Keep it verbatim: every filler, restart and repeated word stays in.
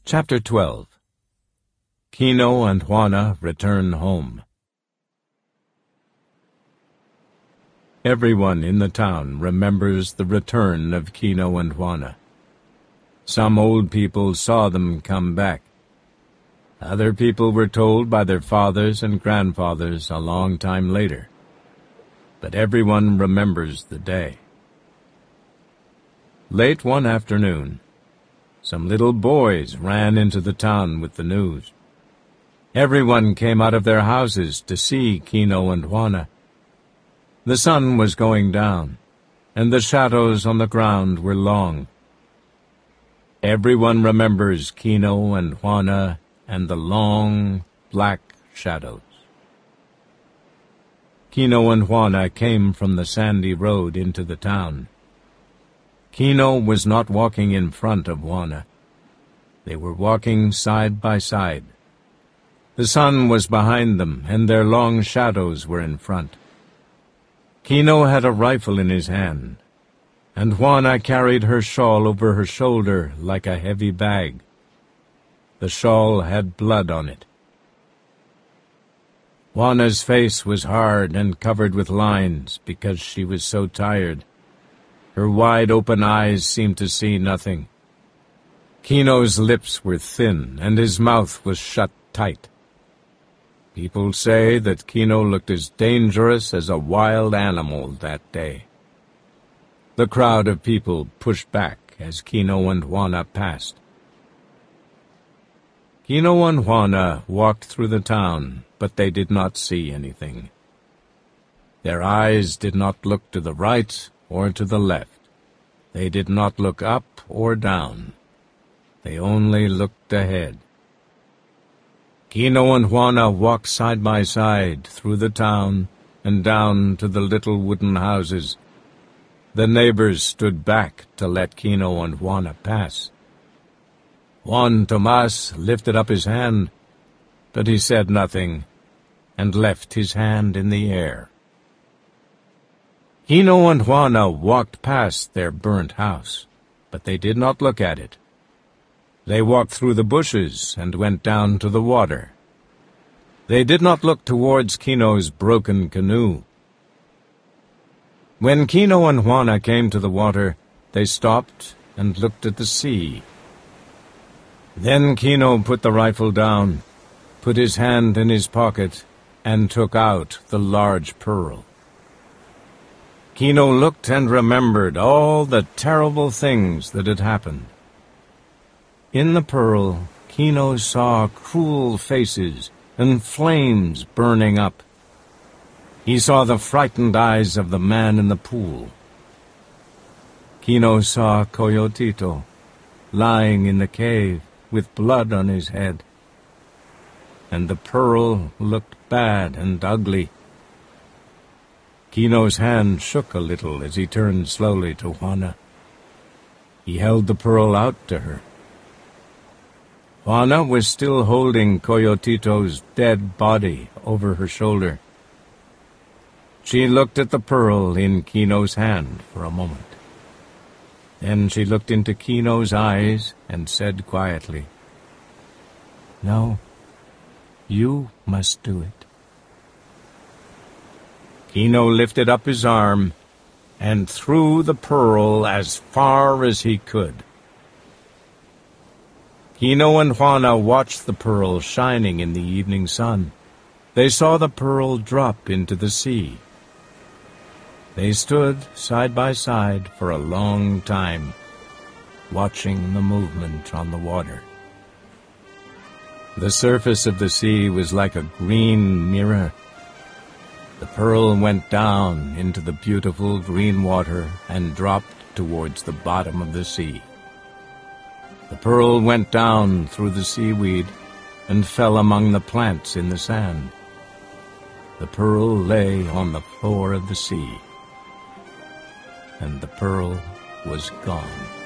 Chapter twelve. Kino and Juana return home. Everyone in the town remembers the return of Kino and Juana. Some old people saw them come back. Other people were told by their fathers and grandfathers a long time later. But everyone remembers the day. Late one afternoon, some little boys ran into the town with the news. Everyone came out of their houses to see Kino and Juana. The sun was going down, and the shadows on the ground were long. Everyone remembers Kino and Juana and the long, black shadows. Kino and Juana came from the sandy road into the town. Kino was not walking in front of Juana. They were walking side by side. The sun was behind them, and their long shadows were in front. Kino had a rifle in his hand, and Juana carried her shawl over her shoulder like a heavy bag. The shawl had blood on it. Juana's face was hard and covered with lines because she was so tired. Her wide-open eyes seemed to see nothing. Kino's lips were thin, and his mouth was shut tight. People say that Kino looked as dangerous as a wild animal that day. The crowd of people pushed back as Kino and Juana passed. Kino and Juana walked through the town, but they did not see anything. Their eyes did not look to the right or to the left. They did not look up or down. They only looked ahead. Kino and Juana walked side by side through the town and down to the little wooden houses. The neighbors stood back to let Kino and Juana pass. Juan Tomas lifted up his hand, but he said nothing and left his hand in the air. Kino and Juana walked past their burnt house, but they did not look at it. They walked through the bushes and went down to the water. They did not look towards Kino's broken canoe. When Kino and Juana came to the water, they stopped and looked at the sea. Then Kino put the rifle down, put his hand in his pocket, and took out the large pearl. Kino looked and remembered all the terrible things that had happened. In the pearl, Kino saw cruel faces and flames burning up. He saw the frightened eyes of the man in the pool. Kino saw Coyotito lying in the cave with blood on his head. And the pearl looked bad and ugly. Kino's hand shook a little as he turned slowly to Juana. He held the pearl out to her. Juana was still holding Coyotito's dead body over her shoulder. She looked at the pearl in Kino's hand for a moment. Then she looked into Kino's eyes and said quietly, "No, you must do it." Kino lifted up his arm and threw the pearl as far as he could. Kino and Juana watched the pearl shining in the evening sun. They saw the pearl drop into the sea. They stood side by side for a long time, watching the movement on the water. The surface of the sea was like a green mirror. The pearl went down into the beautiful green water and dropped towards the bottom of the sea. The pearl went down through the seaweed and fell among the plants in the sand. The pearl lay on the floor of the sea, and the pearl was gone.